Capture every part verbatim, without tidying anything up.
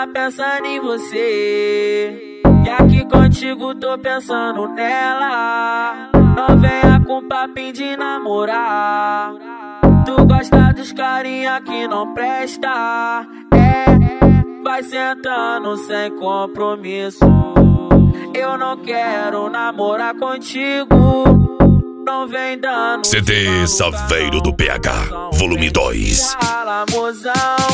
pensando em você, e aqui contigo tô pensando nela. Não venha com papinho de namorar, tu gosta dos carinha que não presta. É, vai sentando sem compromisso. Eu não quero namorar contigo, não vem dando. C D Saveiro do P H, volume dois. Fala, mozão.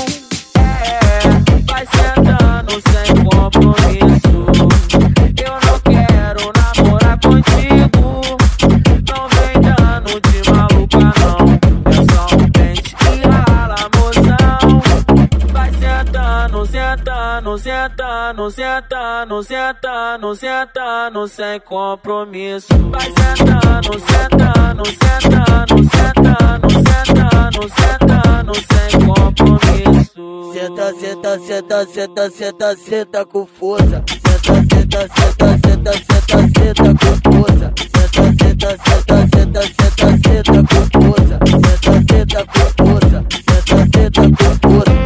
É, vai sentando sem compromisso. Eu não quero namorar contigo, não vem dando de maluca não. É só um pente e rala, mozão. Vai sentando, sentando, sentando, sentando, sentando, sentando sem compromisso. Vai sentando, sentando, sentando, sentando, sentando, sentando sem compromisso. Senta, senta, senta, senta, senta, senta com força. Senta, senta, senta, senta, senta, senta com força. Senta, senta, senta, senta, senta, senta com força. Senta, senta com força. Senta, senta com força.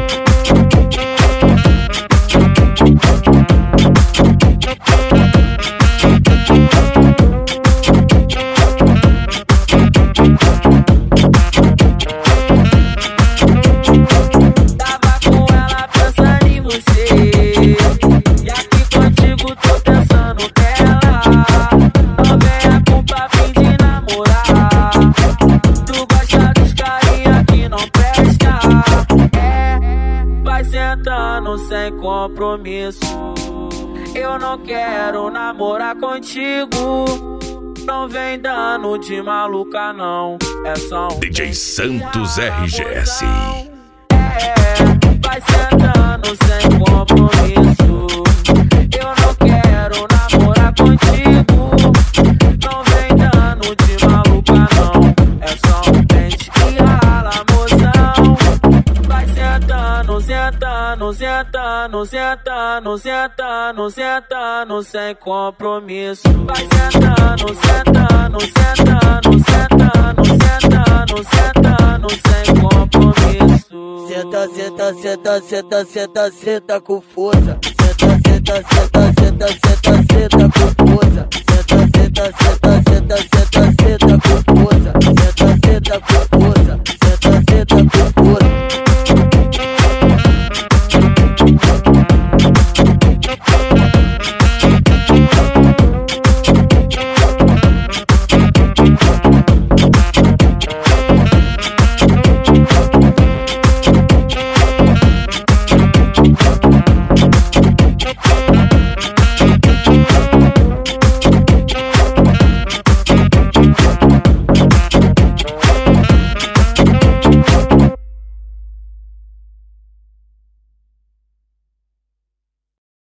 Sem compromisso, eu não quero namorar contigo, não vem dando de maluca não. É só um D J Santos R G S. É, vai sentando sem compromisso. Eu não quero namorar contigo, não vem dando de maluca não. É só um pente e rala, mozão. Vai sentando, sentando, sentando, sentando, sentando, sentando sem compromisso. Vai sentando, sentando, sentando, sentando, sentando, sentando sem compromisso. Senta, senta, senta, senta, senta, senta com força. Senta, senta, senta, senta, senta, senta com força. Senta, senta, senta, senta, senta.